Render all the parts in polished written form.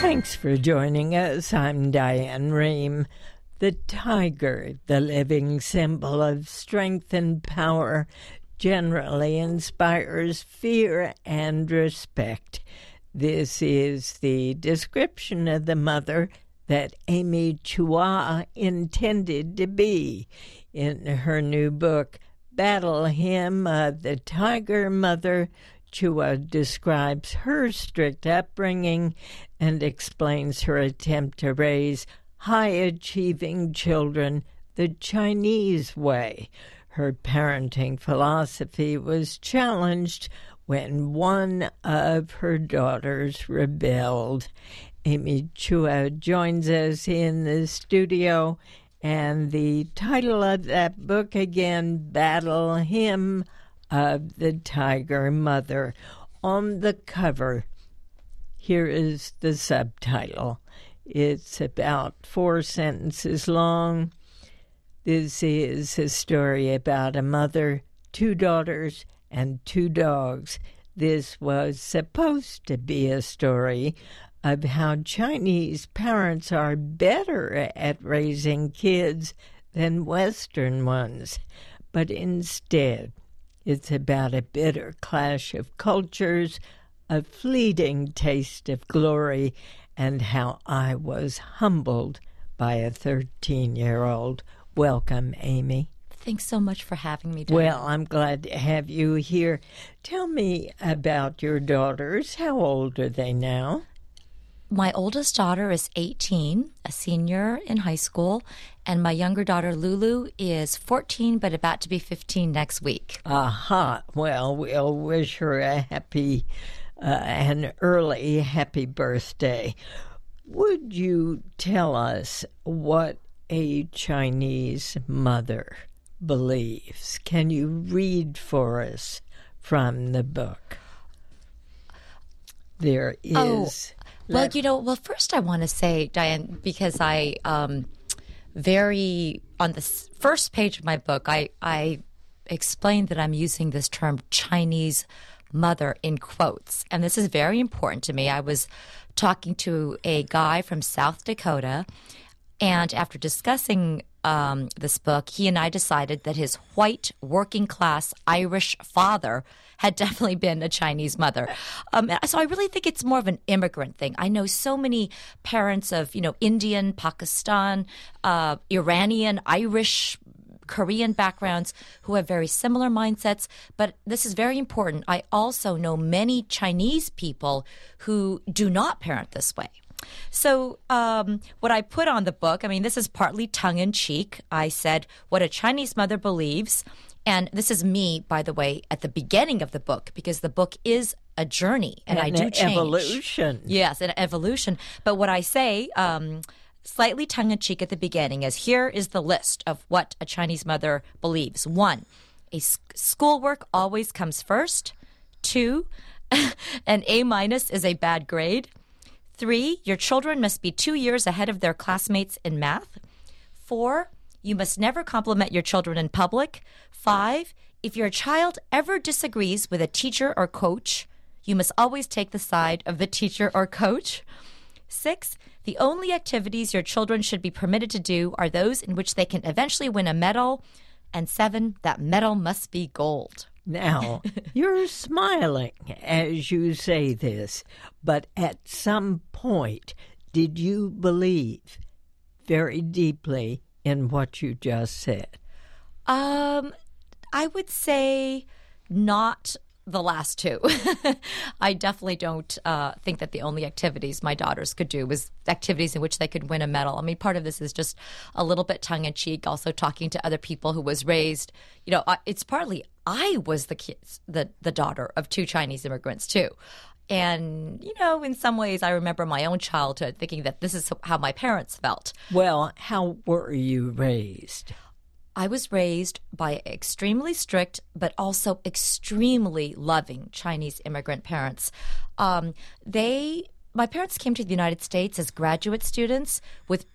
Thanks for joining us. I'm Diane Rehm. The tiger, the living symbol of strength and power, generally inspires fear and respect. This is the description of the mother that Amy Chua intended to be. In her new book, Battle Hymn of the Tiger Mother, Chua describes her strict upbringing and explains her attempt to raise high-achieving children the Chinese way. Her parenting philosophy was challenged when one of her daughters rebelled. Amy Chua joins us in the studio, and the title of that book again, Battle Hymn of the Tiger Mother. On the cover, here is the subtitle. It's about 4 sentences long. This is a story about a mother, 2 daughters, and 2 dogs. This was supposed to be a story of how Chinese parents are better at raising kids than Western ones. But instead, it's about a bitter clash of cultures, a fleeting taste of glory, and how I was humbled by a 13-year-old. Welcome, Amy. Thanks so much for having me, Diane. Well, I'm glad to have you here. Tell me about your daughters. How old are they now? My oldest daughter is 18, a senior in high school, and my younger daughter, Lulu, is 14, but about to be 15 next week. Aha. Well, we'll wish her a happy, an early happy birthday. Would you tell us what a Chinese mother believes? Can you read for us from the book? There is... Well, first I want to say, Diane, because I on the first page of my book, I explained that I'm using this term Chinese mother in quotes. And this is very important to me. I was talking to a guy from South Dakota, and after discussing this book, he and I decided that his white, working-class Irish father had definitely been a Chinese mother. So I really think it's more of an immigrant thing. I know so many parents of, Indian, Pakistan, Iranian, Irish, Korean backgrounds who have very similar mindsets, but this is very important. I also know many Chinese people who do not parent this way. So what I put on the book, this is partly tongue-in-cheek. I said what a Chinese mother believes, and this is me, by the way, at the beginning of the book, because the book is a journey, and I do change. Evolution. Yes, an evolution. But what I say, slightly tongue-in-cheek at the beginning, is here is the list of what a Chinese mother believes. 1, schoolwork always comes first. 2, an A- is a bad grade. 3, your children must be 2 years ahead of their classmates in math. 4, you must never compliment your children in public. 5, if your child ever disagrees with a teacher or coach, you must always take the side of the teacher or coach. 6, the only activities your children should be permitted to do are those in which they can eventually win a medal. And 7, that medal must be gold. Now, you're smiling as you say this, but at some point, did you believe very deeply in what you just said? I would say not the last 2. I definitely don't think that the only activities my daughters could do was activities in which they could win a medal. Part of this is just a little bit tongue-in-cheek, also talking to other people who was raised. It's partly I was the daughter of 2 Chinese immigrants, too. And, in some ways, I remember my own childhood thinking that this is how my parents felt. Well, how were you raised? I was raised by extremely strict, but also extremely loving Chinese immigrant parents. My parents came to the United States as graduate students with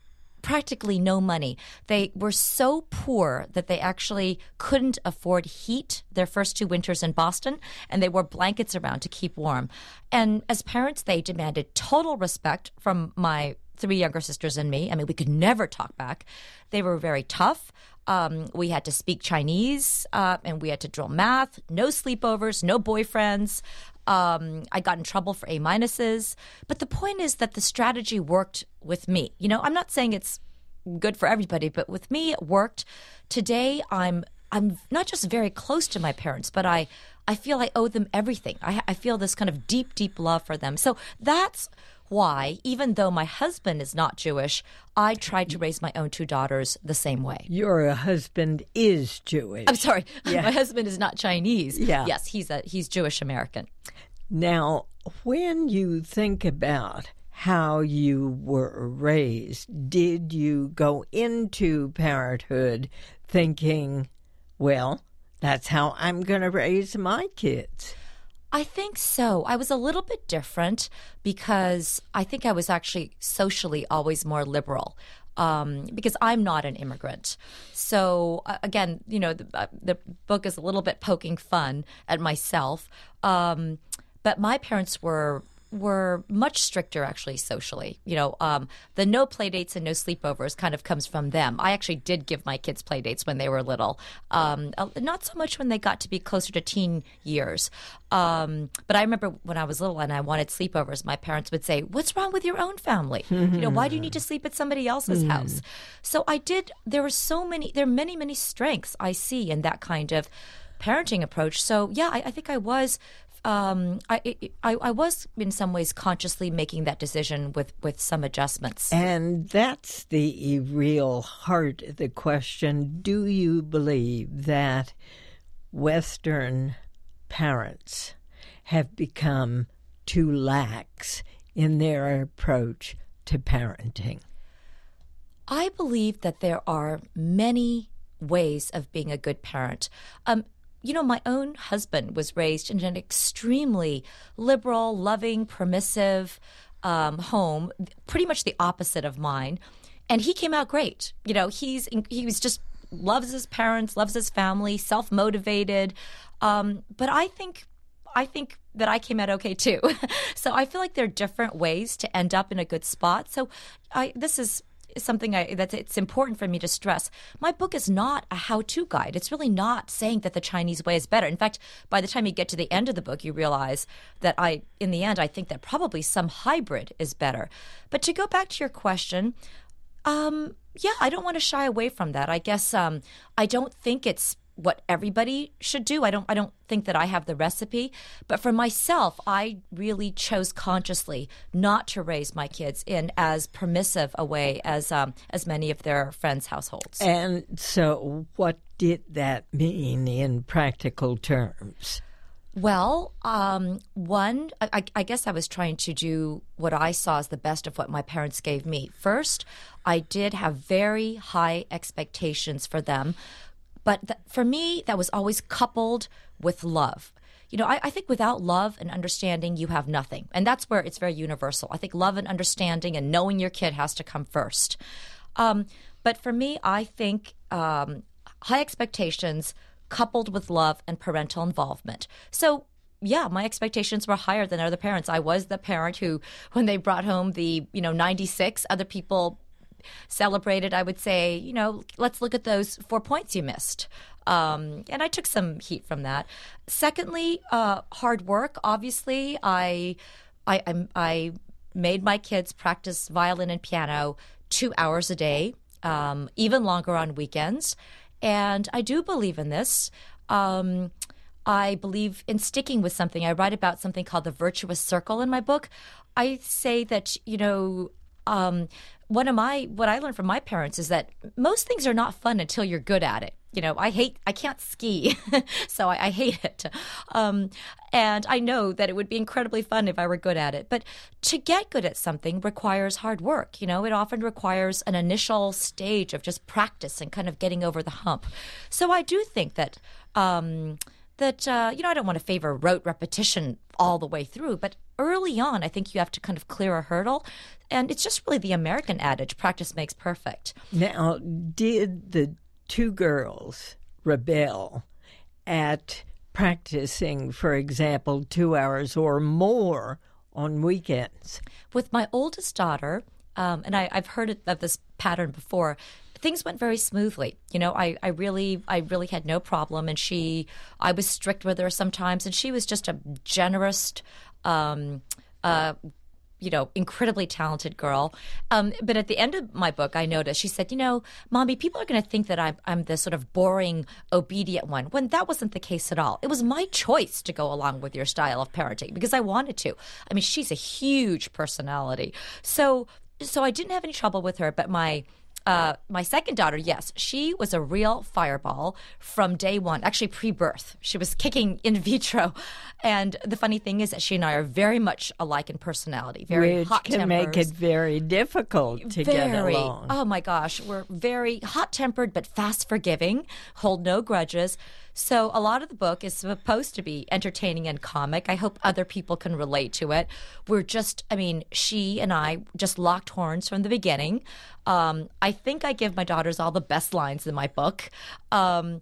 practically no money. They were so poor that they actually couldn't afford heat their first 2 winters in Boston, and they wore blankets around to keep warm. And as parents, they demanded total respect from my 3 younger sisters and me. I mean, we could never talk back. They were very tough. We had to speak Chinese, and we had to drill math, no sleepovers, no boyfriends. I got in trouble for A-minuses. But the point is that the strategy worked with me. You know, I'm not saying it's good for everybody, but with me, it worked. Today, I'm not just very close to my parents, but I feel I owe them everything. I feel this kind of deep, deep love for them. So that's why, even though my husband is not Jewish, I tried to raise my own 2 daughters the same way. Your husband is Jewish. I'm sorry. Yeah. My husband is not Chinese. Yeah. Yes, he's Jewish American. Now, when you think about how you were raised, did you go into parenthood thinking, well, that's how I'm going to raise my kids? I think so. I was a little bit different because I think I was actually socially always more liberal. Because I'm not an immigrant. So again, you know, the book is a little bit poking fun at myself. But my parents were much stricter, actually, socially. You know, the no play dates and no sleepovers kind of comes from them. I actually did give my kids play dates when they were little. Not so much when they got to be closer to teen years. But I remember when I was little and I wanted sleepovers, my parents would say, "What's wrong with your own family? You know, why do you need to sleep at somebody else's house?" So I did. There are many, many strengths I see in that kind of parenting approach. So yeah, I think I was. I was in some ways consciously making that decision with some adjustments. And that's the real heart of the question. Do you believe that Western parents have become too lax in their approach to parenting? I believe that there are many ways of being a good parent. You know, my own husband was raised in an extremely liberal, loving, permissive home, pretty much the opposite of mine. And he came out great. You know, he was just loves his parents, loves his family, self-motivated. But I think that I came out okay too. So I feel like there are different ways to end up in a good spot. So this is something that it's important for me to stress. My book is not a how-to guide. It's really not saying that the Chinese way is better. In fact, by the time you get to the end of the book, you realize that in the end, I think that probably some hybrid is better. But to go back to your question, yeah, I don't want to shy away from that. I guess I don't think it's what everybody should do. I don't think that I have the recipe, but for myself, I really chose consciously not to raise my kids in as permissive a way as many of their friends' households. And so what did that mean in practical terms? Well, one, I guess I was trying to do what I saw as the best of what my parents gave me. First, I did have very high expectations for them. But for me, that was always coupled with love. You know, I think without love and understanding, you have nothing. And that's where it's very universal. I think love and understanding and knowing your kid has to come first. But for me, I think high expectations coupled with love and parental involvement. So yeah, my expectations were higher than other parents. I was the parent who, when they brought home the, 96, other people celebrated. I would say, let's look at those 4 points you missed. And I took some heat from that. Secondly, hard work. Obviously, I made my kids practice violin and piano 2 hours a day, even longer on weekends. And I do believe in this. I believe in sticking with something. I write about something called the virtuous circle in my book. I say that, what I learned from my parents is that most things are not fun until you're good at it. I can't ski, so I hate it. And I know that it would be incredibly fun if I were good at it. But to get good at something requires hard work. It often requires an initial stage of just practice and kind of getting over the hump. So I do think that, I don't want to favor rote repetition all the way through, but early on, I think you have to kind of clear a hurdle. And it's just really the American adage, practice makes perfect. Now, did the two girls rebel at practicing, for example, 2 hours or more on weekends? With my oldest daughter, and I've heard of this pattern before, things went very smoothly. I really had no problem, and I was strict with her sometimes, and she was just a generous, incredibly talented girl. But at the end of my book, I noticed, she said, Mommy, people are going to think that I'm the sort of boring, obedient one, when that wasn't the case at all. It was my choice to go along with your style of parenting because I wanted to. I mean, she's a huge personality. So I didn't have any trouble with her, but my second daughter, yes, she was a real fireball from day one, actually pre-birth. She was kicking in vitro. And the funny thing is that she and I are very much alike in personality, very hot-tempered. Which can make it very difficult to get along. Oh, my gosh. We're very hot-tempered but fast-forgiving, hold no grudges. So a lot of the book is supposed to be entertaining and comic. I hope other people can relate to it. She and I just locked horns from the beginning. I think I give my daughters all the best lines in my book. But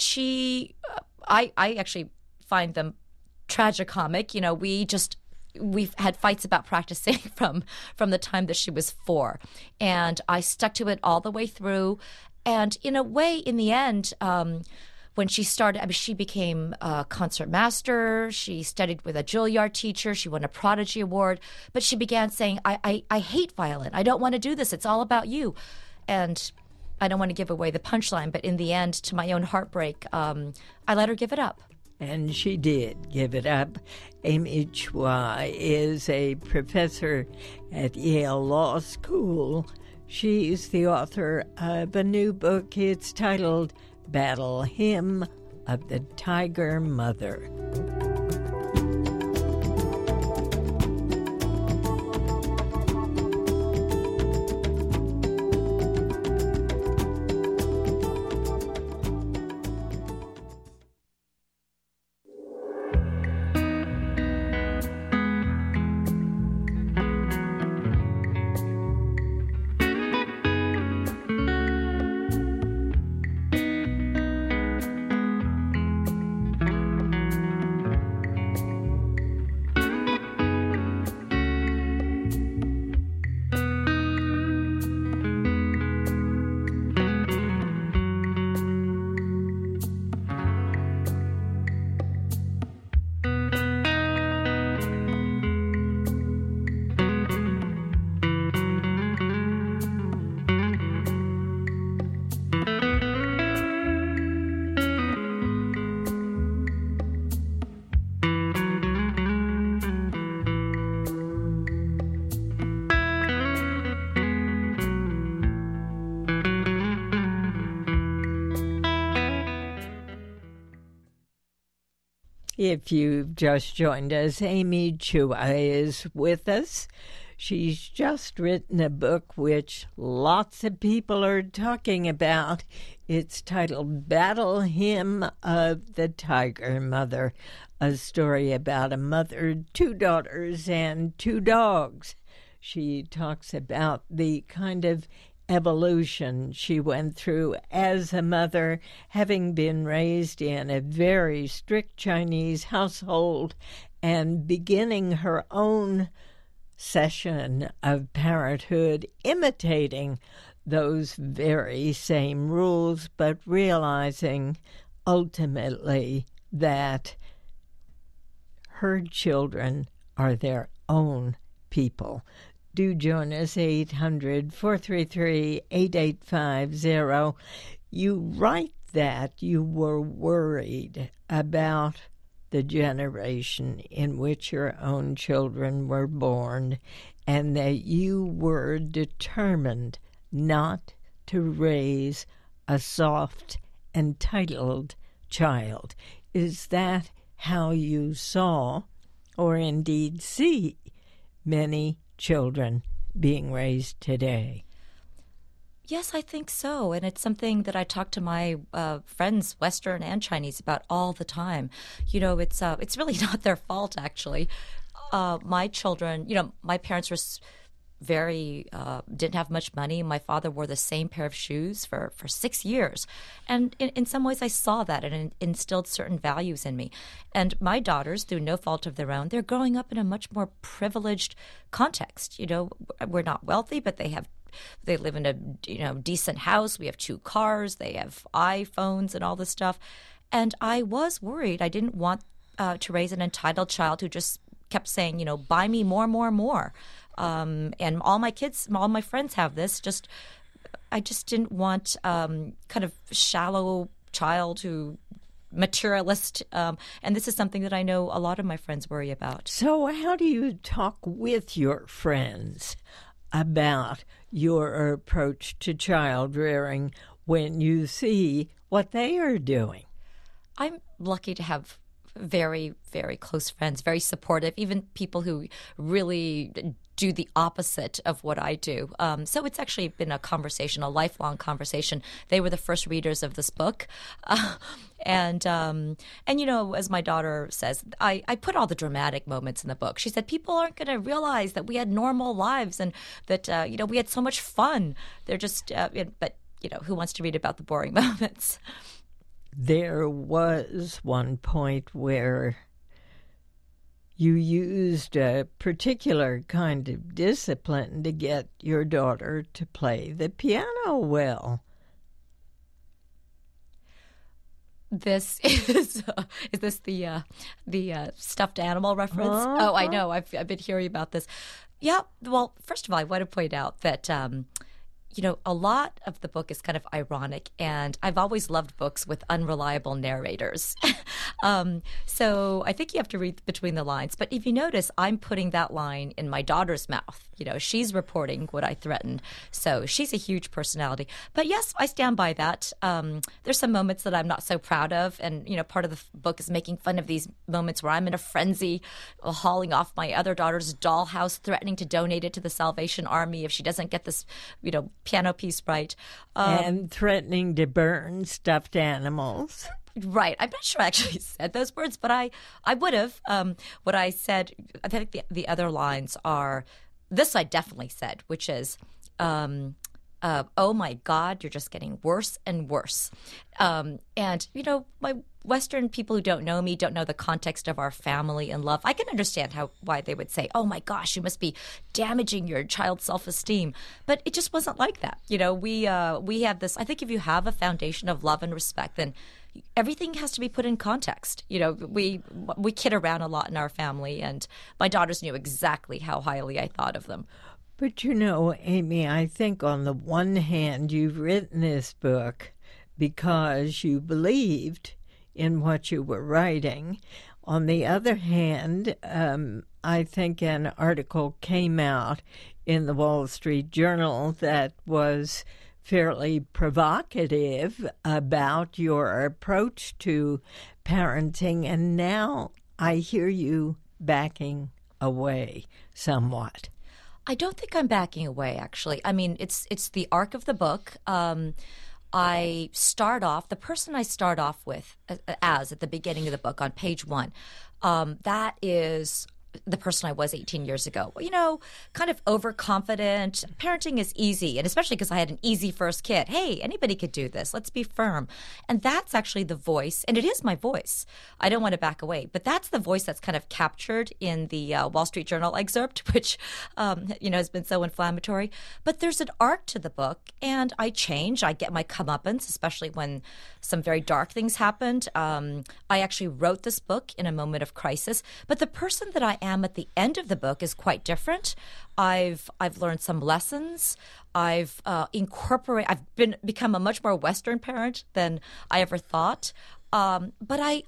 I actually find them tragicomic. We've had fights about practicing from the time that she was 4. And I stuck to it all the way through. And in a way, in the end, when she started, she became a concert master. She studied with a Juilliard teacher. She won a Prodigy Award. But she began saying, I hate violin. I don't want to do this. It's all about you. And I don't want to give away the punchline, but in the end, to my own heartbreak, I let her give it up. And she did give it up. Amy Chua is a professor at Yale Law School. She's the author of a new book. It's titled Battle Hymn of the Tiger Mother. If you've just joined us, Amy Chua is with us. She's just written a book which lots of people are talking about. It's titled Battle Hymn of the Tiger Mother, a story about a mother, 2 daughters, and 2 dogs. She talks about the kind of evolution she went through as a mother, having been raised in a very strict Chinese household and beginning her own session of parenthood, imitating those very same rules, but realizing ultimately that her children are their own people. Do join us, 800-433-8850. You write that you were worried about the generation in which your own children were born, and that you were determined not to raise a soft, entitled child. Is that how you saw, or indeed see, many children being raised today? Yes, I think so. And it's something that I talk to my friends, Western and Chinese, about all the time. It's really not their fault, actually. my children, my parents were very didn't have much money. My father wore the same pair of shoes for 6 years. And in some ways I saw that and it instilled certain values in me. And my daughters, through no fault of their own, they're growing up in a much more privileged context. We're not wealthy, but they live in a decent house. We have 2 cars. They have iPhones and all this stuff. And I was worried. I didn't want to raise an entitled child who just kept saying, buy me more, more, more. And all my friends have this. I just didn't want kind of shallow child who materialist. And this is something that I know a lot of my friends worry about. So how do you talk with your friends about your approach to child rearing when you see what they are doing? I'm lucky to have very, very close friends, very supportive, even people who really do the opposite of what I do. So it's actually been a conversation, a lifelong conversation. They were the first readers of this book. And as my daughter says, I put all the dramatic moments in the book. She said, people aren't going to realize that we had normal lives and that, we had so much fun. They're just, but who wants to read about the boring moments? There was one point where you used a particular kind of discipline to get your daughter to play the piano well. This is this the stuffed animal reference? Uh-huh. Oh, I know. I've been hearing about this. Yeah. Well, first of all, I want to point out that a lot of the book is kind of ironic, and I've always loved books with unreliable narrators. So I think you have to read between the lines. But if you notice, I'm putting that line in my daughter's mouth. She's reporting what I threatened. So she's a huge personality. But yes, I stand by that. There's some moments that I'm not so proud of. And, part of the book is making fun of these moments where I'm in a frenzy, hauling off my other daughter's dollhouse, threatening to donate it to the Salvation Army if she doesn't get this, piano piece right. And threatening to burn stuffed animals. Right. I'm not sure I actually said those words, but I would have. What I said, I think the other lines are, this I definitely said, which is, oh my God, you're just getting worse and worse. And, my Western people who don't know me don't know the context of our family and love. I can understand why they would say, oh my gosh, you must be damaging your child's self-esteem. But it just wasn't like that. We have this, I think if you have a foundation of love and respect, then everything has to be put in context. We kid around a lot in our family, and my daughters knew exactly how highly I thought of them. But Amy, I think on the one hand, you've written this book because you believed in what you were writing. On the other hand, I think an article came out in the Wall Street Journal that was fairly provocative about your approach to parenting, and now I hear you backing away somewhat. I don't think I'm backing away, actually. I mean, it's the arc of the book. The person I start off with as at the beginning of the book on page 1, that is the person I was 18 years ago. Kind of overconfident. Parenting is easy, and especially because I had an easy first kid. Hey, anybody could do this. Let's be firm. And that's actually the voice, and it is my voice. I don't want to back away, but that's the voice that's kind of captured in the Wall Street Journal excerpt, which, has been so inflammatory. But there's an arc to the book, and I change. I get my comeuppance, especially when some very dark things happened. I actually wrote this book in a moment of crisis, but the person that I am at the end of the book is quite different. I've learned some lessons. I've become a much more Western parent than I ever thought. But I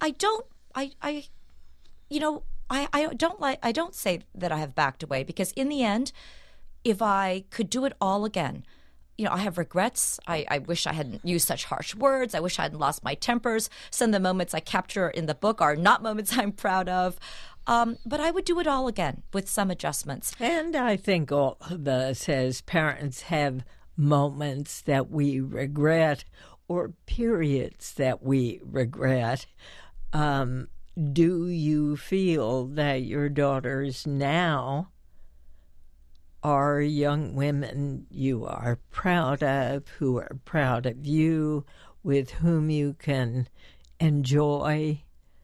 don't say that I have backed away, because in the end, if I could do it all again, I have regrets. I wish I hadn't used such harsh words. I wish I hadn't lost my tempers. Some of the moments I capture in the book are not moments I'm proud of. But I would do it all again with some adjustments. And I think all of us as parents have moments that we regret or periods that we regret. do you feel that your daughters now are young women you are proud of, who are proud of you, with whom you can enjoy?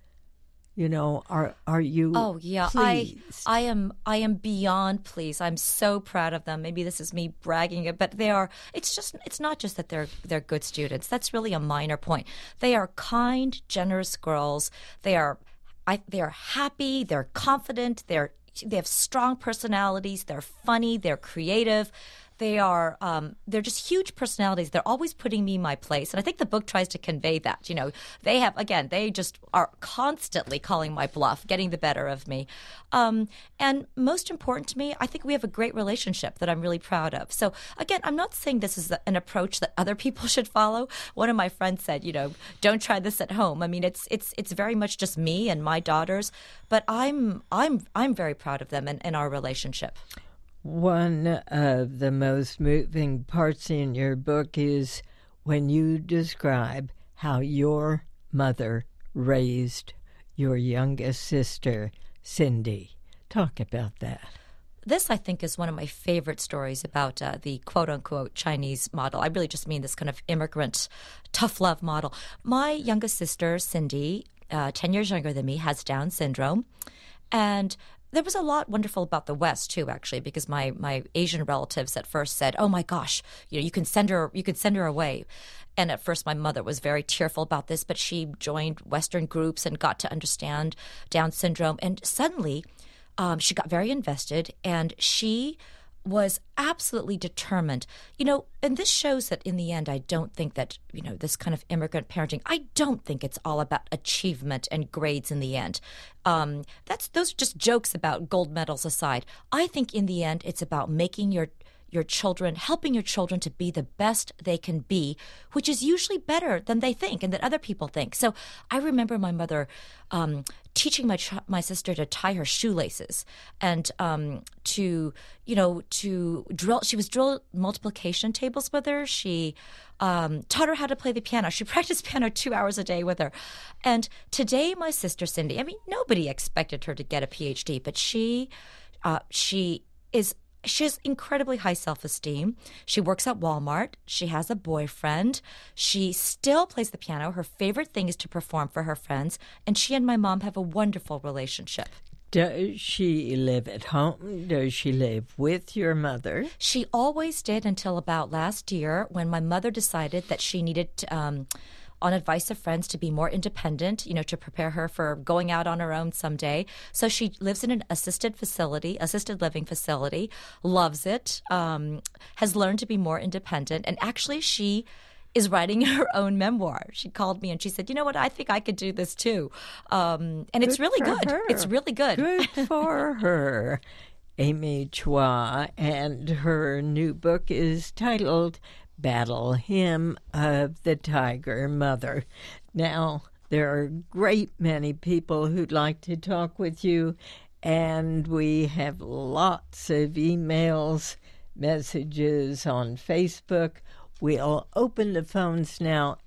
You know, are you? Oh yeah, pleased? I am beyond pleased. I'm so proud of them. Maybe this is me bragging it, but they are. It's not just that they're good students. That's really a minor point. They are kind, generous girls. They are happy. They're confident. They have strong personalities. They're funny. They're creative. They're just huge personalities. They're always putting me in my place. And I think the book tries to convey that. You know, they just are constantly calling my bluff, getting the better of me. And most important to me, I think we have a great relationship that I'm really proud of. So again, I'm not saying this is an approach that other people should follow. One of my friends said, you know, don't try this at home. I mean, it's very much just me and my daughters, but I'm very proud of them and our relationship. One of the most moving parts in your book is when you describe how your mother raised your youngest sister, Cindy. Talk about that. This, I think, is one of my favorite stories about the quote-unquote Chinese model. I really just mean this kind of immigrant, tough love model. My youngest sister, Cindy, 10 years younger than me, has Down syndrome. And there was a lot wonderful about the West too, actually, because my Asian relatives at first said, "Oh my gosh, you know, you can send her away." And at first, my mother was very tearful about this, but she joined Western groups and got to understand Down syndrome. And suddenly, she got very invested, and she was absolutely determined. You know, and this shows that in the end, I don't think that, you know, this kind of immigrant parenting, I don't think it's all about achievement and grades in the end. Those are just jokes about gold medals aside. I think in the end, it's about making your children, helping your children to be the best they can be, which is usually better than they think and that other people think. So I remember my mother teaching my sister to tie her shoelaces and to drill. She was drill multiplication tables with her. She taught her how to play the piano. She practiced piano 2 hours a day with her. And today, my sister Cindy, I mean, nobody expected her to get a PhD, but she has incredibly high self-esteem. She works at Walmart. She has a boyfriend. She still plays the piano. Her favorite thing is to perform for her friends. And she and my mom have a wonderful relationship. Does she live at home? Does she live with your mother? She always did until about last year when my mother decided that she needed to, on advice of friends, to be more independent, you know, to prepare her for going out on her own someday. So she lives in an assisted living facility, loves it, has learned to be more independent. And actually, she is writing her own memoir. She called me and she said, "You know what? I think I could do this too." And it's really good. It's really good. Good for her. Amy Chua, and her new book is titled Battle Hymn of the Tiger Mother. Now, there are a great many people who'd like to talk with you, and we have lots of emails, messages on Facebook. We'll open the phones now,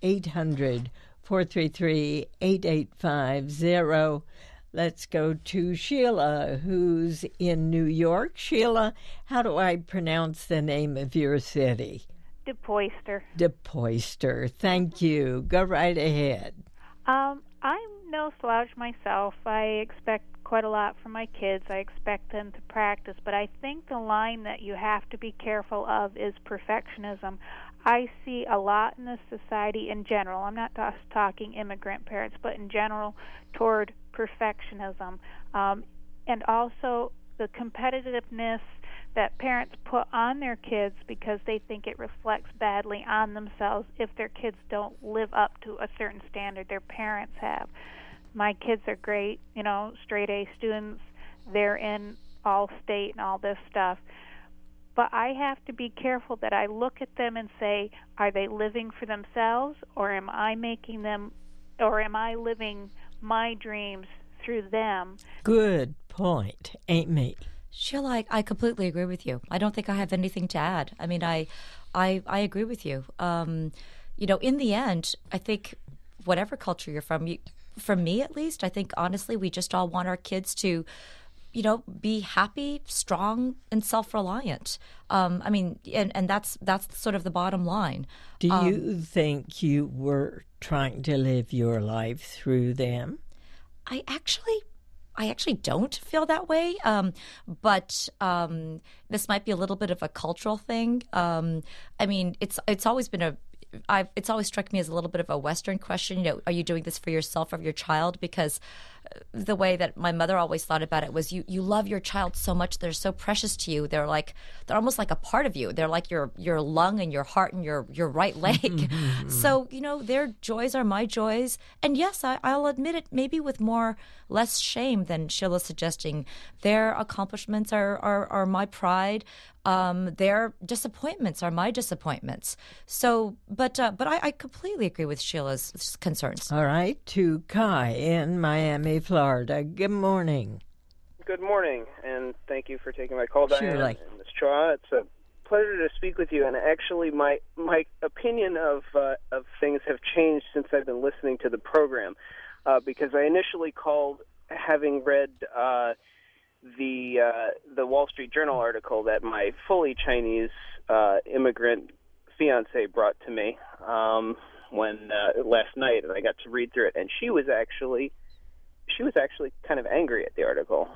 800-433-8850. Let's go to Sheila, who's in New York. Sheila, how do I pronounce the name of your city? De Poyster. De Poyster. Thank you. Go right ahead. I'm no slouch myself. I expect quite a lot from my kids. I expect them to practice, but I think the line that you have to be careful of is perfectionism. I see a lot in this society in general. I'm not just talking immigrant parents, but in general toward perfectionism, and also the competitiveness that parents put on their kids because they think it reflects badly on themselves if their kids don't live up to a certain standard their parents have. My kids are great, you know, straight A students. They're in all state and all this stuff. But I have to be careful that I look at them and say, are they living for themselves, or am I making them, or am I living my dreams through them? Good point, Amy. Sheila, I completely agree with you. I don't think I have anything to add. I mean, I agree with you. You know, in the end, I think whatever culture you're from, for me at least, I think honestly, we just all want our kids to, be happy, strong, and self-reliant. And that's sort of the bottom line. Do you think you were trying to live your life through them? I actually don't feel that way, but this might be a little bit of a cultural thing. It's always been it's always struck me as a little bit of a Western question. Are you doing this for yourself or your child? Because the way that my mother always thought about it was you love your child so much. They're so precious to you. They're almost like a part of you. They're like your lung and your heart and your right leg. So, their joys are my joys. And yes, I'll admit it, maybe with less shame than Sheila's suggesting. Their accomplishments are my pride. Their disappointments are my disappointments. So, but I completely agree with Sheila's concerns. All right, to Kai in Miami, Florida. Good morning. Good morning, and thank you for taking my call, Diane Surely. and Ms. Chua. It's a pleasure to speak with you. And actually, my opinion of things have changed since I've been listening to the program, because I initially called having read the Wall Street Journal article that my fully Chinese immigrant fiance brought to me when last night, and I got to read through it, and she was actually kind of angry at the article.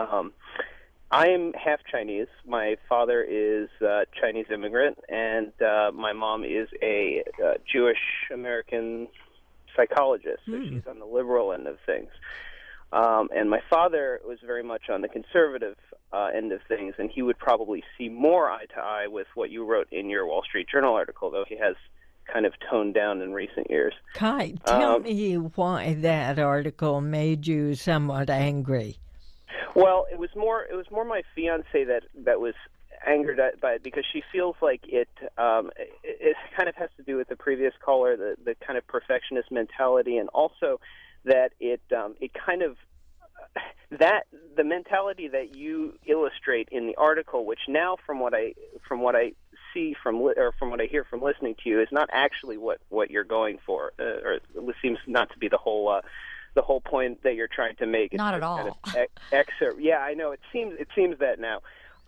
I'm half Chinese. My father is Chinese immigrant, and my mom is a Jewish American psychologist. So she's on the liberal end of things. And my father was very much on the conservative end of things, and he would probably see more eye to eye with what you wrote in your Wall Street Journal article, though he has kind of toned down in recent years. Kai, tell me why that article made you somewhat angry. Well, it was more my fiance that was angered by it, because she feels like it kind of has to do with the previous caller, the kind of perfectionist mentality, and also that it kind of that the mentality that you illustrate in the article, which now from what I see from what I hear from listening to you, is not actually what you're going for, or it seems not to be the whole point that you're trying to make. It's not at all. Kind of excerpt. Yeah, I know. It seems that now.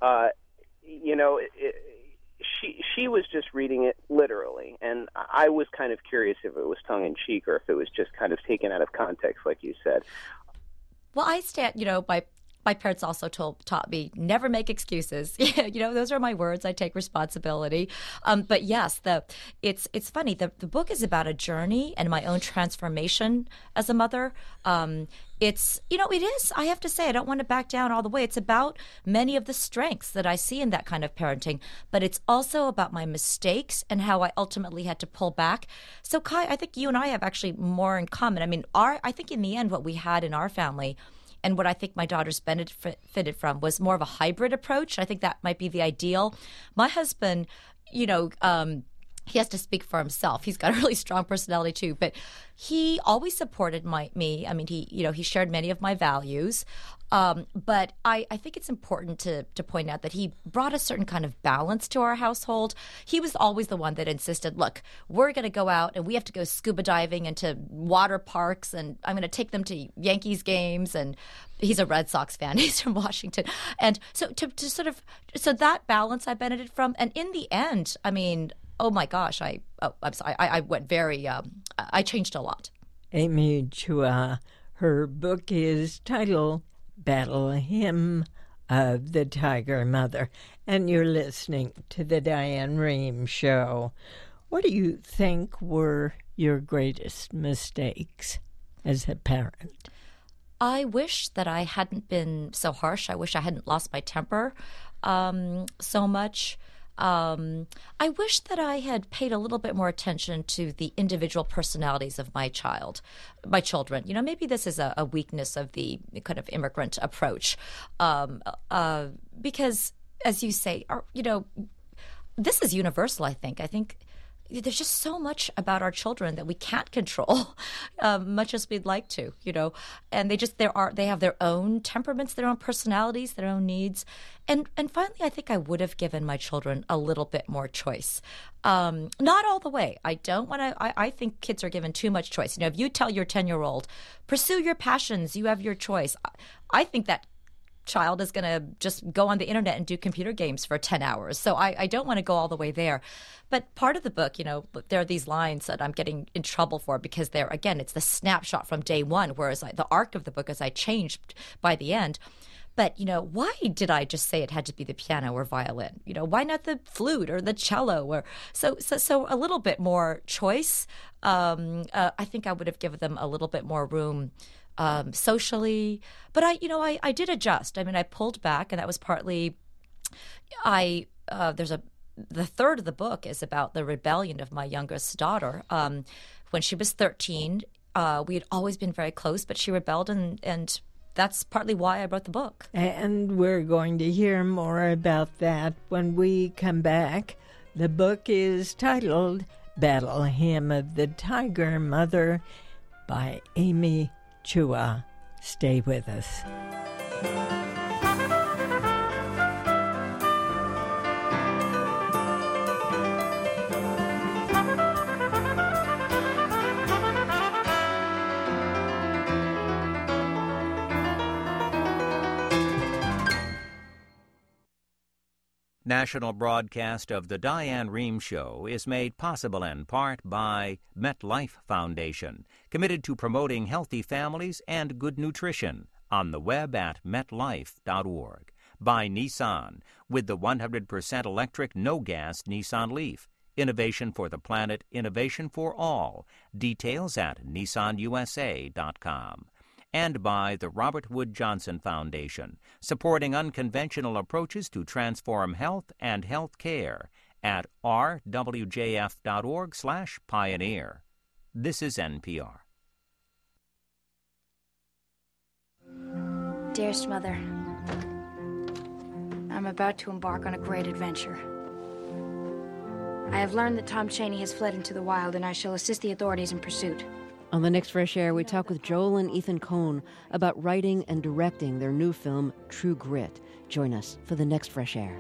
She was just reading it literally, and I was kind of curious if it was tongue in cheek or if it was just kind of taken out of context, like you said. Well, I stand, my parents also taught me never make excuses. Those are my words. I take responsibility. But yes, it's funny. The book is about a journey and my own transformation as a mother. It is. I have to say, I don't want to back down all the way. It's about many of the strengths that I see in that kind of parenting, but it's also about my mistakes and how I ultimately had to pull back. So, Kai, I think you and I have actually more in common. I mean, I think in the end, what we had in our family, and what I think my daughters benefited from, was more of a hybrid approach. I think that might be the ideal. My husband, he has to speak for himself. He's got a really strong personality too, but he always supported me. I mean, he shared many of my values. But I think it's important to point out that he brought a certain kind of balance to our household. He was always the one that insisted, look, we're going to go out and we have to go scuba diving into water parks, and I'm going to take them to Yankees games. And he's a Red Sox fan. He's from Washington. And so so that balance I benefited from. And in the end, I mean, oh my gosh, I'm sorry. I went I changed a lot. Amy Chua, her book is titled Battle Hymn of the Tiger Mother, and you're listening to the Diane Rehm Show. What do you think were your greatest mistakes as a parent? I wish that I hadn't been so harsh. I wish I hadn't lost my temper so much. I wish that I had paid a little bit more attention to the individual personalities of my children. Maybe this is a weakness of the kind of immigrant approach, because, as you say, this is universal. I think there's just so much about our children that we can't control, much as we'd like to, and they have their own temperaments, their own personalities, their own needs. And finally, I think I would have given my children a little bit more choice. Not all the way. I don't want to, I think kids are given too much choice. If you tell your 10-year-old, pursue your passions, you have your choice. I think that child is going to just go on the internet and do computer games for 10 hours. So I don't want to go all the way there. But part of the book, there are these lines that I'm getting in trouble for because it's the snapshot from day one, whereas the arc of the book is I changed by the end. But, why did I just say it had to be the piano or violin? Why not the flute or the cello? Or so a little bit more choice. I think I would have given them a little bit more room socially, but I did adjust. I mean, I pulled back, and that was partly the third of the book is about the rebellion of my youngest daughter. When she was 13, we had always been very close, but she rebelled, and that's partly why I wrote the book. And we're going to hear more about that when we come back. The book is titled Battle Hymn of the Tiger Mother by Amy Chua. Stay with us. National broadcast of the Diane Rehm Show is made possible in part by MetLife Foundation, committed to promoting healthy families and good nutrition, on the web at metlife.org. By Nissan, with the 100% electric, no-gas Nissan Leaf. Innovation for the planet, innovation for all. Details at nissanusa.com. And by the Robert Wood Johnson Foundation, supporting unconventional approaches to transform health and health care at rwjf.org/pioneer. This is NPR. Dearest Mother, I'm about to embark on a great adventure. I have learned that Tom Chaney has fled into the wild, and I shall assist the authorities in pursuit. On the next Fresh Air, we talk with Joel and Ethan Coen about writing and directing their new film, True Grit. Join us for the next Fresh Air.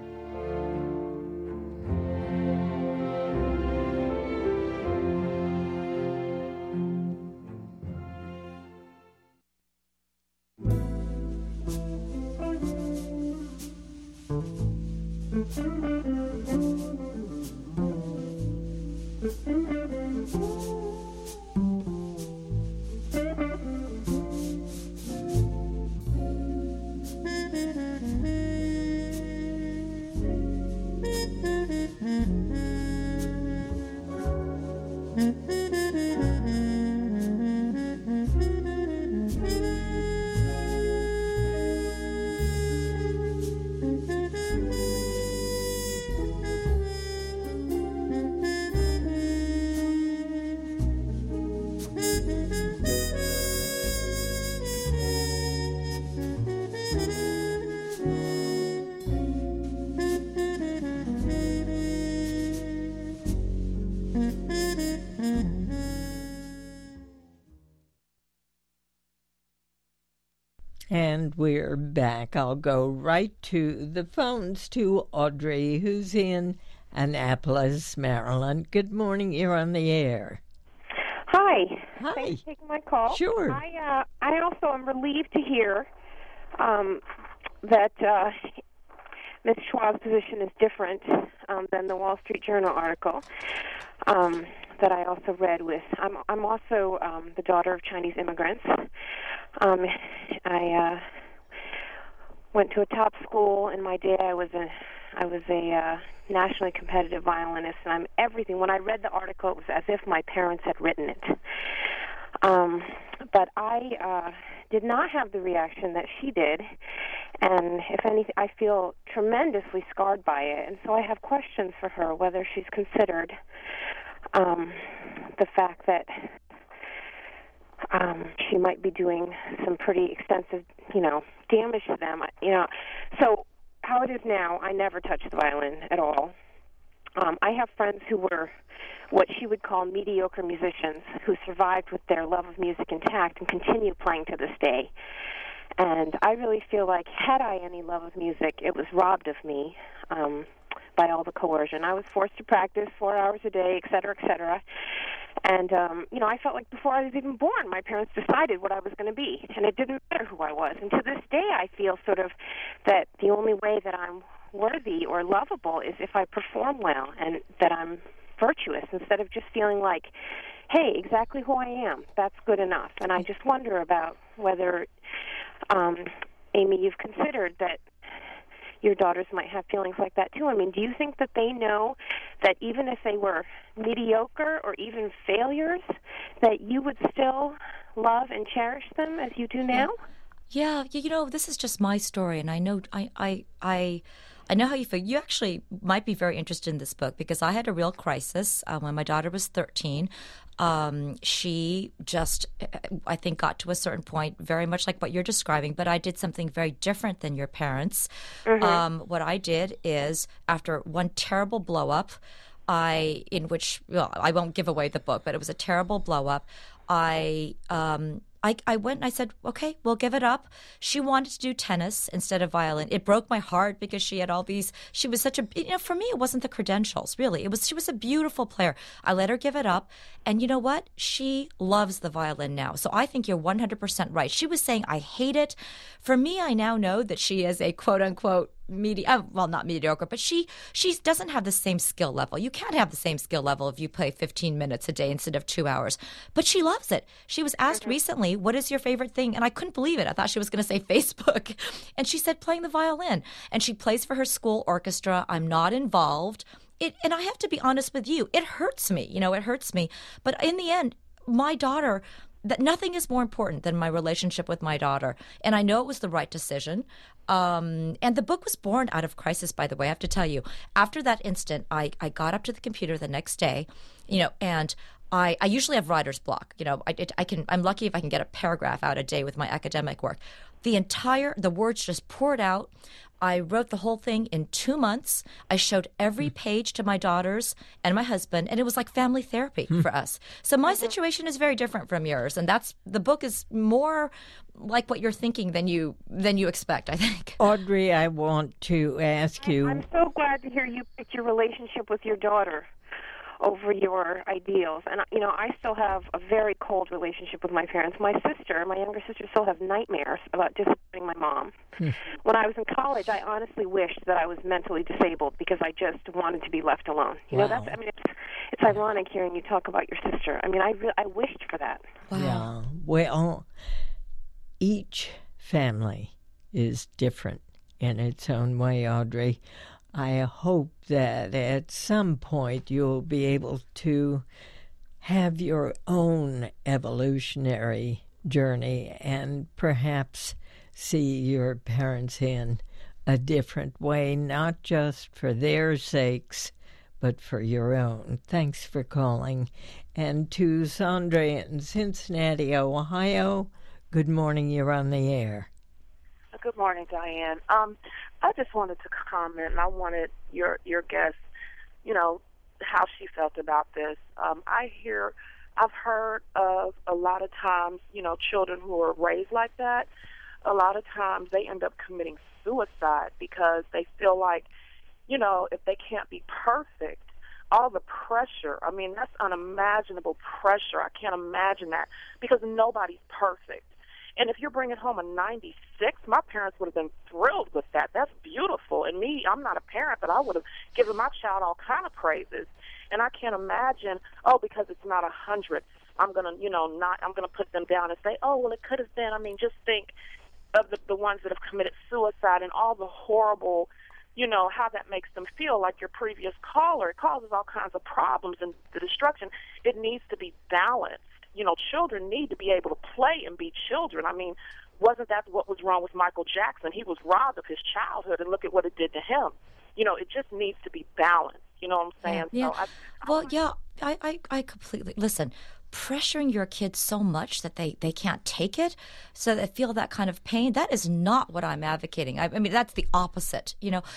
And we're back. I'll go right to the phones to Audrey, who's in Annapolis, Maryland. Good morning. You're on the air. Hi. Hi. Thanks for taking my call. Sure. I also am relieved to hear that Ms. Schwab's position is different than the Wall Street Journal article that I also read with. I'm also the daughter of Chinese immigrants. I went to a top school. In my day, I was a nationally competitive violinist, and I'm everything. When I read the article, it was as if my parents had written it. But I did not have the reaction that she did, and if anything, I feel tremendously scarred by it. And so I have questions for her, whether she's considered the fact that she might be doing some pretty extensive, damage to them. So how it is now, I never touch the violin at all. I have friends who were what she would call mediocre musicians who survived with their love of music intact and continue playing to this day. And I really feel like had I any love of music, it was robbed of me by all the coercion. I was forced to practice 4 hours a day, et cetera, et cetera. And, I felt like before I was even born, my parents decided what I was going to be, and it didn't matter who I was. And to this day, I feel sort of that the only way that I'm worthy or lovable is if I perform well and that I'm virtuous instead of just feeling like, hey, exactly who I am, that's good enough. And I just wonder about whether, Amy, you've considered that your daughters might have feelings like that too. I mean, do you think that they know that even if they were mediocre or even failures, that you would still love and cherish them as you do now? Yeah, this is just my story, and I know I know how you feel. You actually might be very interested in this book because I had a real crisis when my daughter was 13. She just, I think, got to a certain point, very much like what you're describing, but I did something very different than your parents. Mm-hmm. What I did is, after one terrible blow-up, I won't give away the book, but it was a terrible blow-up. I went and I said, okay, we'll give it up. She wanted to do tennis instead of violin. It broke my heart because she had all these, she was such a, for me, it wasn't the credentials, really. She was a beautiful player. I let her give it up. And you know what? She loves the violin now. So I think you're 100% right. She was saying, I hate it. For me, I now know that she is a quote unquote not mediocre, but she doesn't have the same skill level. You can't have the same skill level if you play 15 minutes a day instead of 2 hours. But she loves it. She was asked recently, what is your favorite thing? And I couldn't believe it. I thought she was going to say Facebook. And she said playing the violin. And she plays for her school orchestra. I'm not involved. And I have to be honest with you. It hurts me. It hurts me. But in the end, my daughter, that nothing is more important than my relationship with my daughter. And I know it was the right decision. And the book was born out of crisis, by the way. I have to tell you, after that instant, I got up to the computer the next day, and I usually have writer's block. I'm lucky if I can get a paragraph out a day with my academic work. The words just poured out. I wrote the whole thing in 2 months. I showed every page to my daughters and my husband, and it was like family therapy for us. So my situation is very different from yours, and the book is more like what you're thinking than you expect, I think. Audrey, I want to ask you. I'm so glad to hear you picked your relationship with your daughter over your ideals. And, I still have a very cold relationship with my parents. My younger sister, still have nightmares about disappointing my mom. When I was in college, I honestly wished that I was mentally disabled because I just wanted to be left alone. Wow. It's ironic hearing you talk about your sister. I wished for that. Wow. Yeah. Well, each family is different in its own way, Audrey. I hope that at some point you'll be able to have your own evolutionary journey and perhaps see your parents in a different way, not just for their sakes, but for your own. Thanks for calling. And to Sandra in Cincinnati, Ohio, good morning, you're on the air. Good morning, Diane. I just wanted to comment, and I wanted your guess, how she felt about this. I've heard of a lot of times, children who are raised like that, a lot of times they end up committing suicide because they feel like, if they can't be perfect, all the pressure, that's unimaginable pressure. I can't imagine that because nobody's perfect. And if you're bringing home a 96, my parents would have been thrilled with that. That's beautiful. And me, I'm not a parent, but I would have given my child all kind of praises. And I can't imagine, because it's not 100, I'm going to put them down and say, well, it could have been. Just think of the ones that have committed suicide and all the horrible, how that makes them feel, like your previous caller. It causes all kinds of problems and the destruction. It needs to be balanced. Children need to be able to play and be children. Wasn't that what was wrong with Michael Jackson? He was robbed of his childhood, and look at what it did to him. It just needs to be balanced. You know what I'm saying? Yeah. So I completely listen. pressuring your kids so much that they can't take it, so they feel that kind of pain. That is not what I'm advocating. I mean, that's the opposite.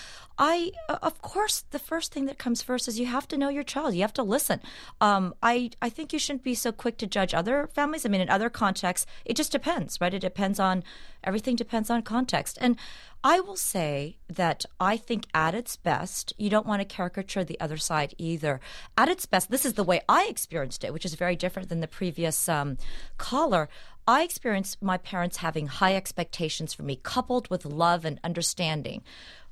Of course, the first thing that comes first is you have to know your child. You have to listen. I think you shouldn't be so quick to judge other families. I mean, in other contexts, it just depends, right? Everything depends on context. And I will say that I think at its best, you don't want to caricature the other side either. At its best, this is the way I experienced it, which is very different than the previous caller. I experienced my parents having high expectations for me, coupled with love and understanding.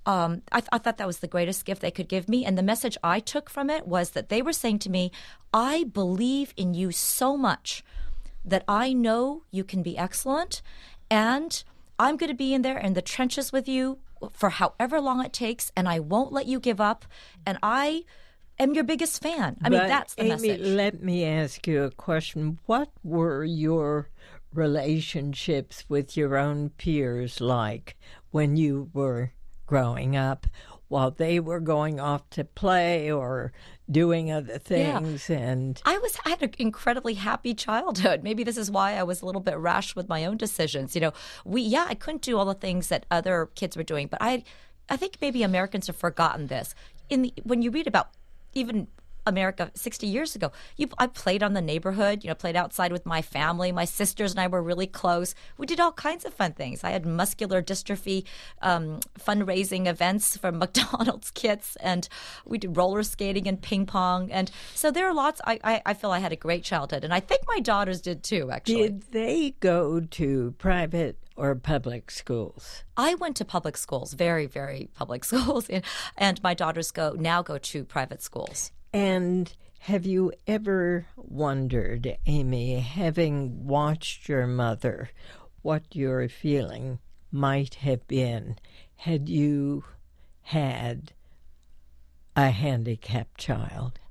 I thought that was the greatest gift they could give me. And the message I took from it was that they were saying to me, I believe in you so much that I know you can be excellent, and I'm going to be in there in the trenches with you for however long it takes, and I won't let you give up, and I am your biggest fan. I mean, that's the Amy, message. Let me ask you a question. What were your relationships with your own peers like when you were growing up, while they were going off to play or doing other things? Yeah. And I had an incredibly happy childhood. Maybe this is why I was a little bit rash with my own decisions. I couldn't do all the things that other kids were doing, but I think maybe Americans have forgotten this. When you read about even America 60 years ago, I played on the neighborhood, played outside with my family. My sisters and I were really close. We did all kinds of fun things. I had muscular dystrophy fundraising events for McDonald's kits, and we did roller skating and ping pong. And so there are lots. I feel I had a great childhood, and I think my daughters did too, actually. Did they go to private or public schools? I went to public schools, very, very public schools, and my daughters now go to private schools. And have you ever wondered, Amy, having watched your mother, what your feeling might have been had you had a handicapped child?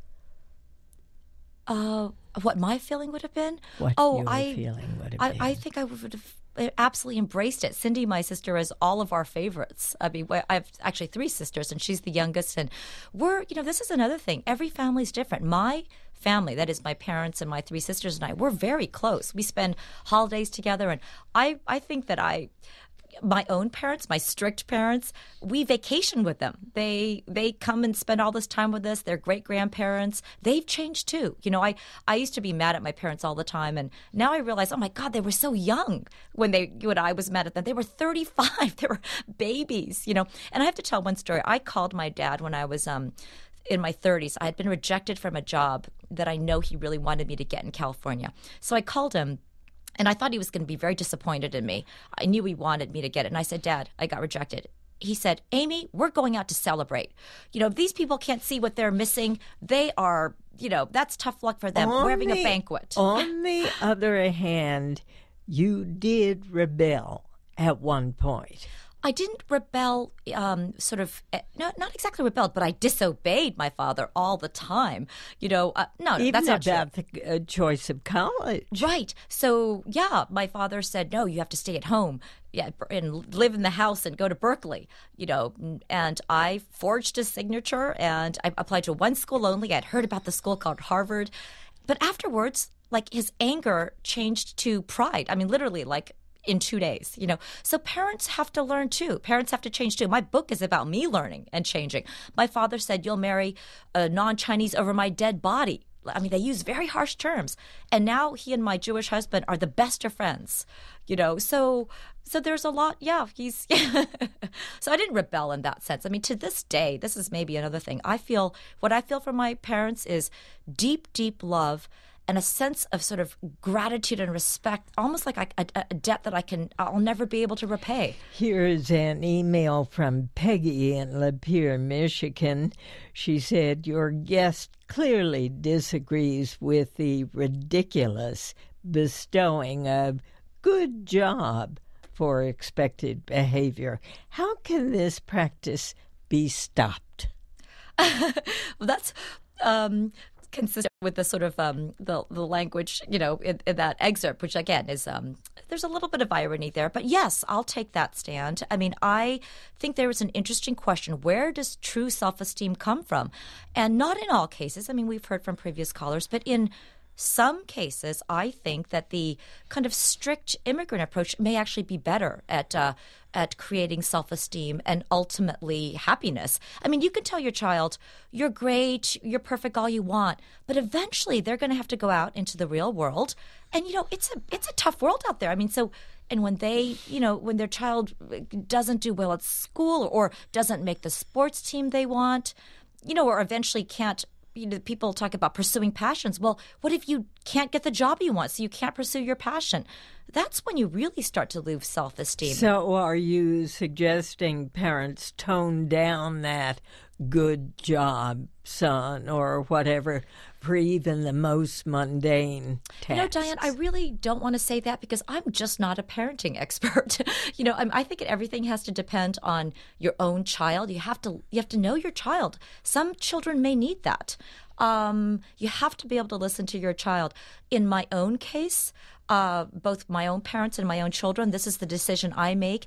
What my feeling would have been? What your feeling would have been? I think I would have absolutely embraced it. Cindy, my sister, is all of our favorites. I mean, I have actually 3 sisters, and she's the youngest. And this is another thing. Every family's different. My family, that is my parents and my 3 sisters and I, we're very close. We spend holidays together, and I think that my own parents, my strict parents, we vacation with them. They come and spend all this time with us. Their great-grandparents, they've changed too. I used to be mad at my parents all the time, and now I realize, oh my God, they were so young when I was mad at them. They were 35. They were babies, And I have to tell one story. I called my dad when I was in my 30s. I had been rejected from a job that I know he really wanted me to get in California. So I called him. And I thought he was going to be very disappointed in me. I knew he wanted me to get it. And I said, Dad, I got rejected. He said, Amy, we're going out to celebrate. If these people can't see what they're missing, they are, that's tough luck for them. We're having a banquet. On the other hand, you did rebel at one point. I didn't rebel, not exactly rebelled, but I disobeyed my father all the time. No, even that's not about true. the choice of college. Right. So, my father said, no, you have to stay at home and live in the house and go to Berkeley, and I forged his signature, and I applied to one school only. I'd heard about the school called Harvard. But afterwards, his anger changed to pride. I mean, literally, in 2 days, So parents have to learn too. Parents have to change too. My book is about me learning and changing. My father said, you'll marry a non-Chinese over my dead body. I mean, they use very harsh terms. And now he and my Jewish husband are the best of friends, So there's a lot. Yeah, he's. So I didn't rebel in that sense. I mean, to this day, this is maybe another thing. What I feel from my parents is deep, deep love and a sense of sort of gratitude and respect, almost like a debt that I'll never be able to repay. Here's an email from Peggy in Lapeer, Michigan. She said, your guest clearly disagrees with the ridiculous bestowing of good job for expected behavior. How can this practice be stopped? Well, that's consistent with the sort of the language, in that excerpt, which again is there's a little bit of irony there. But yes, I'll take that stand. I mean, I think there is an interesting question. Where does true self-esteem come from? And not in all cases. I mean, we've heard from previous callers, but in some cases, I think that the kind of strict immigrant approach may actually be better at creating self-esteem and ultimately happiness. I mean, you can tell your child, you're great, you're perfect, all you want, but eventually they're going to have to go out into the real world. And, it's a tough world out there. I mean, and when when their child doesn't do well at school or doesn't make the sports team they want, or eventually can't, people talk about pursuing passions. Well, what if you can't get the job you want, so you can't pursue your passion? That's when you really start to lose self-esteem. So are you suggesting parents tone down that good job, son, or whatever, for even the most mundane tasks? Diane, I really don't want to say that because I'm just not a parenting expert. I think everything has to depend on your own child. You have to know your child. Some children may need that. You have to be able to listen to your child. In my own case, both my own parents and my own children, this is the decision I made.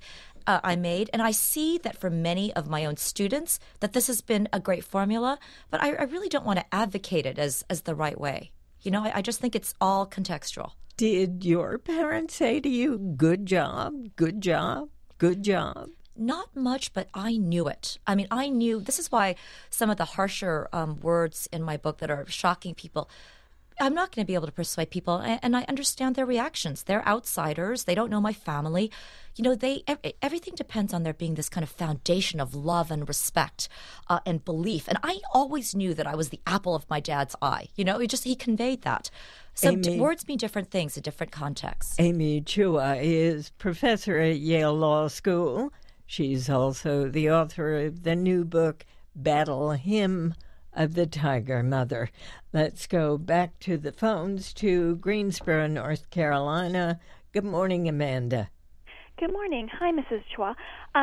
And I see that for many of my own students that this has been a great formula, but I really don't want to advocate it as the right way. I just think it's all contextual. Did your parents say to you, good job, good job, good job? Not much, but I knew it. I mean, I knew. This is why some of the harsher words in my book that are shocking people, I'm not going to be able to persuade people, and I understand their reactions. They're outsiders. They don't know my family. Everything depends on there being this kind of foundation of love and respect and belief. And I always knew that I was the apple of my dad's eye. He conveyed that. So words mean different things in different contexts. Amy Chua is professor at Yale Law School. She's also the author of the new book, Battle Hymn of the Tiger Mother. Let's go back to the phones to Greensboro, North Carolina. Good morning, Amanda. Good morning. Hi, Mrs. Chua.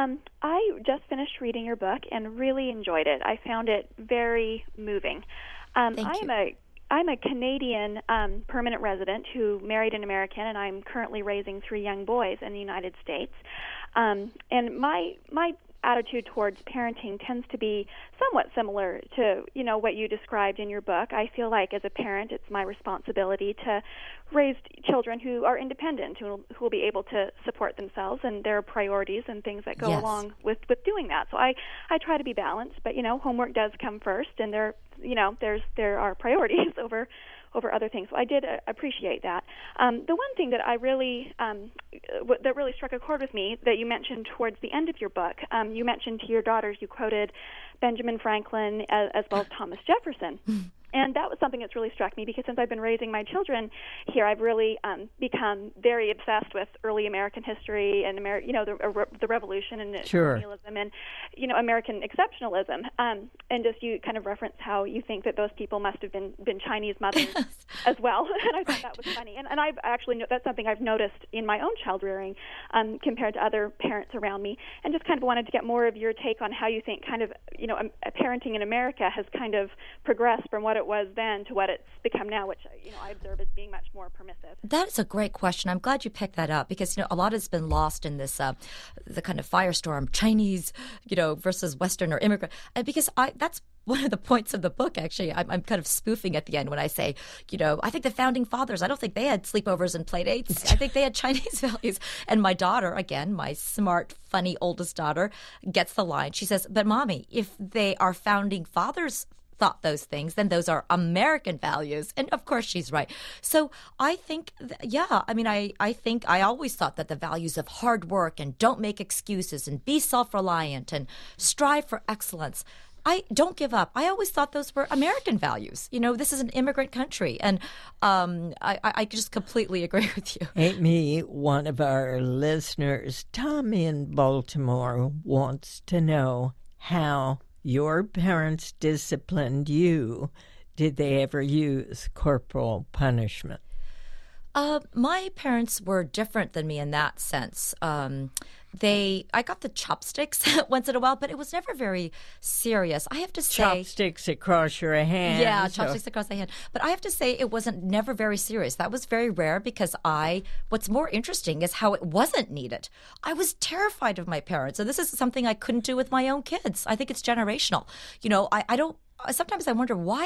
I just finished reading your book and really enjoyed it. I found it very moving. Thank you. I'm a Canadian permanent resident who married an American, and I'm currently raising 3 young boys in the United States. And my attitude towards parenting tends to be somewhat similar to, what you described in your book. I feel like as a parent, it's my responsibility to raise children who are independent, who will be able to support themselves and their priorities and things that go along with doing that. So I try to be balanced, but, homework does come first, and there are priorities over other things. So I did appreciate that. The one thing that I really that really struck a chord with me that you mentioned towards the end of your book, you mentioned to your daughters, you quoted Benjamin Franklin as well as Thomas Jefferson. And that was something that's really struck me because since I've been raising my children here, I've really become very obsessed with early American history and the Revolution and colonialism and American exceptionalism. And just you kind of referenced how you think that those people must have been Chinese mothers as well. And I thought that was funny. And I've actually that's something I've noticed in my own child rearing compared to other parents around me. And just kind of wanted to get more of your take on how you think kind of parenting in America has kind of progressed from what it was then to what it's become now, which I observe as being much more permissive. That is a great question. I'm glad you picked that up because a lot has been lost in this the kind of firestorm, Chinese versus Western or immigrant. And because that's one of the points of the book. Actually, I'm kind of spoofing at the end when I say, I think the founding fathers, I don't think they had sleepovers and play dates. I think they had Chinese values. And my daughter, again, my smart, funny oldest daughter, gets the line. She says, "But mommy, if they are founding fathers thought those things, then those are American values." And of course she's right. So I think, I think I always thought that the values of hard work and don't make excuses and be self-reliant and strive for excellence, I don't give up. I always thought those were American values. This is an immigrant country. And I just completely agree with you. Amy, one of our listeners, Tom in Baltimore, wants to know how your parents disciplined you. Did they ever use corporal punishment? My parents were different than me in that sense. I got the chopsticks once in a while, but it was never very serious. I have to say, chopsticks across your hand. Yeah, chopsticks across the hand. But I have to say, it wasn't never very serious. That was very rare because what's more interesting is how it wasn't needed. I was terrified of my parents, and this is something I couldn't do with my own kids. I think it's generational. I don't. Sometimes I wonder why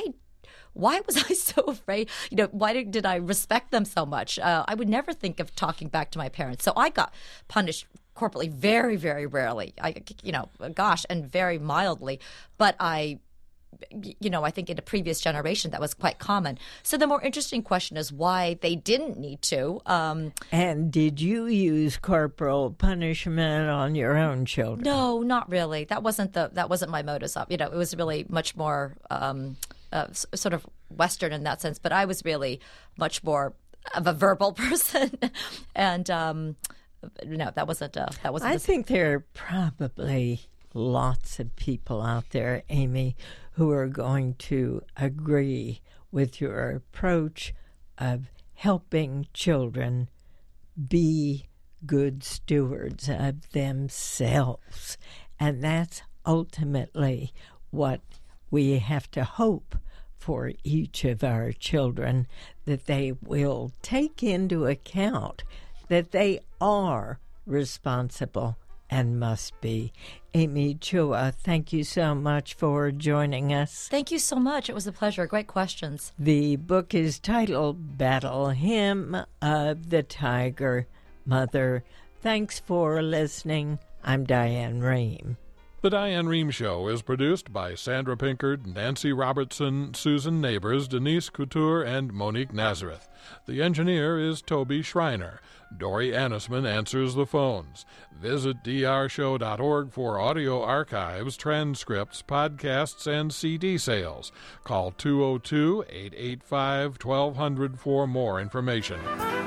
why was I so afraid? Why did I respect them so much? I would never think of talking back to my parents. So I got punished corporally very, very rarely. And very mildly. But I think in a previous generation that was quite common. So the more interesting question is why they didn't need to. And did you use corporal punishment on your own children? No, not really. That wasn't my modus op. It was really much more sort of Western in that sense. But I was really much more of a verbal person, and no, that wasn't. I think there are probably lots of people out there, Amy, who are going to agree with your approach of helping children be good stewards of themselves. And that's ultimately what we have to hope for each of our children, that they will take into account that they are responsible and must be. Amy Chua, thank you so much for joining us. Thank you so much. It was a pleasure. Great questions. The book is titled Battle Hymn of the Tiger Mother. Thanks for listening. I'm Diane Rehm. The Diane Rehm Show is produced by Sandra Pinkard, Nancy Robertson, Susan Neighbors, Denise Couture, and Monique Nazareth. The engineer is Toby Schreiner. Dory Annisman answers the phones. Visit drshow.org for audio archives, transcripts, podcasts, and CD sales. Call 202-885-1200 for more information.